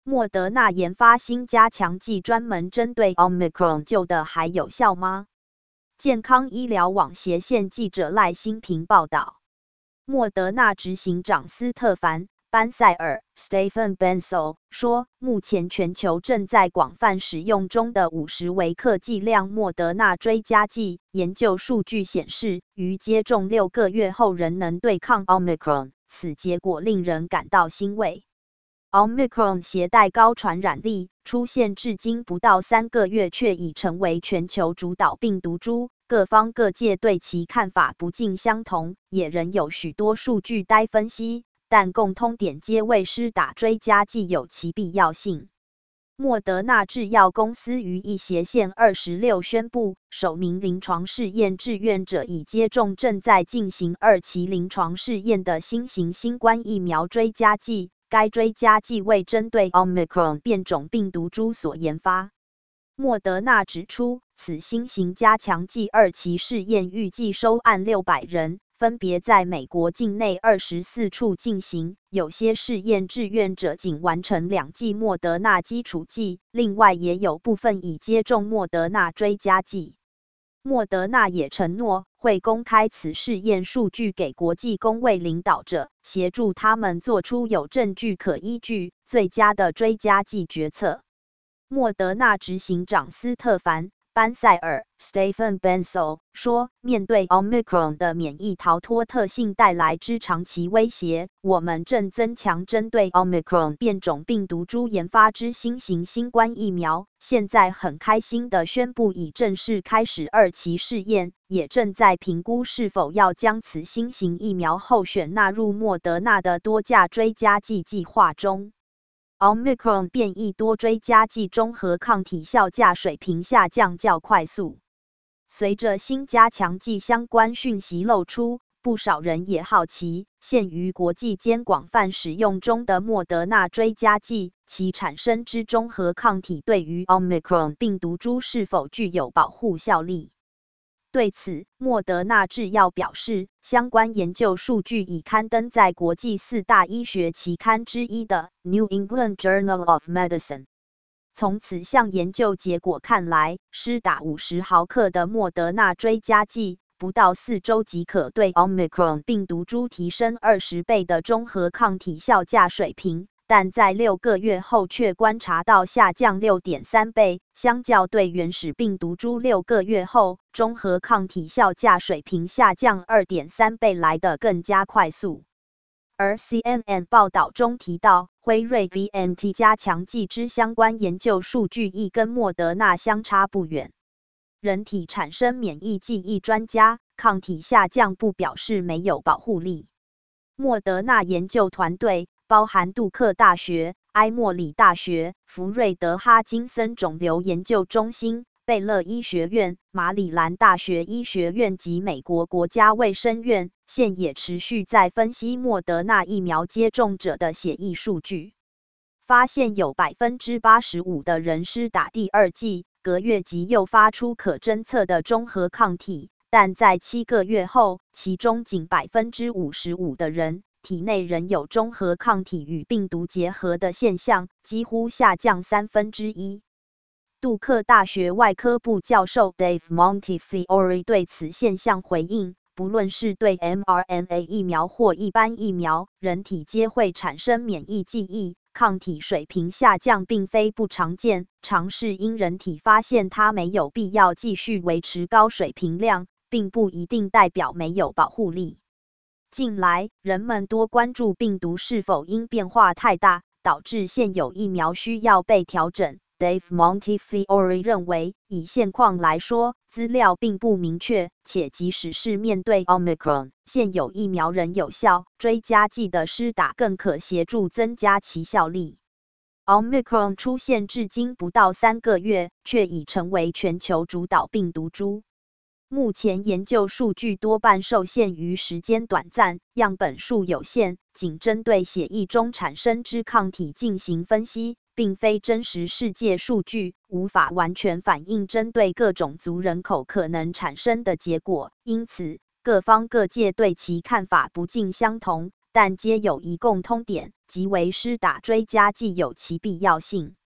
莫德纳研发新加强剂专门针对 Omicron 旧的还有效吗？健康医疗网斜线记者赖新平报道。莫德纳执行长斯特凡·班塞尔 （Stephen Bancel） 说，目前全球正在广泛使用中的50微克剂量莫德纳追加剂，研究数据显示，于接种6个月后仍能对抗 Omicron， 此结果令人感到欣慰。Omicron 携带高传染力，出现至今不到3个月，却已成为全球主导病毒株。各方各界对其看法不尽相同，也仍有许多数据待分析，但共通点皆为施打追加剂有其必要性。莫德纳制药公司于1斜线26宣布，首名临床试验志愿者已接种正在进行2期临床试验的新型新冠疫苗追加剂。该追加剂为针对 Omicron 变种病毒株所研发。莫德纳指出，此新型加强剂2期试验预计收案600人，分别在美国境内24处进行。有些试验志愿者仅完成2剂莫德纳基础剂，另外也有部分已接种莫德纳追加剂。莫德纳也承诺会公开此试验数据给国际公卫领导者，协助他们做出有证据可依据、最佳的追加剂决策。莫德纳执行长斯特凡·班塞尔 （Stephen Bancel） 说：“面对 Omicron 的免疫逃脱特性带来之长期威胁，我们正增强针对 Omicron 变种病毒株研发之新型新冠疫苗。现在很开心地宣布，已正式开始2期试验，也正在评估是否要将此新型疫苗候选纳入莫德纳的多价追加剂计划中。” Omicron 变异多追加剂中和抗体效价水平下降较快速。随着新加强剂相关讯息露出，不少人也好奇，现于国际间广泛使用中的莫德纳追加剂，其产生之中和抗体对于 Omicron 病毒株是否具有保护效力。对此，莫德纳制药表示，相关研究数据已刊登在国际4大医学期刊之一的 New England Journal of Medicine。从此项研究结果看来，施打50毫克的莫德纳追加剂，不到4周即可对 Omicron 病毒株提升20倍的中和抗体效价水平。但在6个月后却观察到下降 6.3 倍，相较对原始病毒株6个月后中和抗体效价水平下降 2.3 倍来得更加快速。而 CNN 报道中提到，辉瑞 BNT 加强剂之相关研究数据亦跟莫德纳相差不远。人体产生免疫记忆专家，抗体下降不表示没有保护力。莫德纳研究团队包含杜克大学、埃默里大学、福瑞德哈金森肿瘤研究中心、贝勒医学院、马里兰大学医学院及美国国家卫生院，现也持续在分析莫德纳疫苗接种者的血液数据，发现有 85% 的人施打第2剂，隔月即诱发出可侦测的中和抗体，但在7个月后，其中仅 55% 的人体内仍有中和抗体与病毒结合的现象，几乎下降1/3。杜克大学外科部教授 Dave Montefiore 对此现象回应，不论是对 mRNA 疫苗或一般疫苗，人体皆会产生免疫记忆，抗体水平下降并非不常见，常是因人体发现它没有必要继续维持高水平量，并不一定代表没有保护力。近来，人们多关注病毒是否因变化太大，导致现有疫苗需要被调整。Dave Montefiore 认为，以现况来说，资料并不明确，且即使是面对 Omicron， 现有疫苗仍有效，追加剂的施打更可协助增加其效力。Omicron 出现至今不到3个月，却已成为全球主导病毒株。目前研究数据多半受限于时间短暂，样本数有限，仅针对血液中产生之抗体进行分析，并非真实世界数据，无法完全反映针对各种族人口可能产生的结果。因此，各方各界对其看法不尽相同， 但皆有一共通点，即为施打追加剂有其必要性。